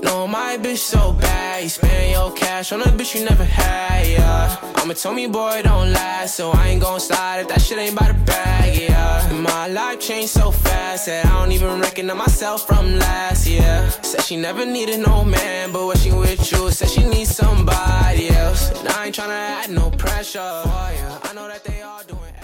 know my bitch so bad. You spend your cash on a bitch you never had, yeah. Mama told me, boy, don't last, so I ain't gon' slide if that shit ain't by the bag, yeah. My life changed so fast that I don't even recognize myself from last year. Said she never needed no man, but when she with you, said she needs somebody else. And I ain't tryna add no pressure, oh, yeah. I know that they all doing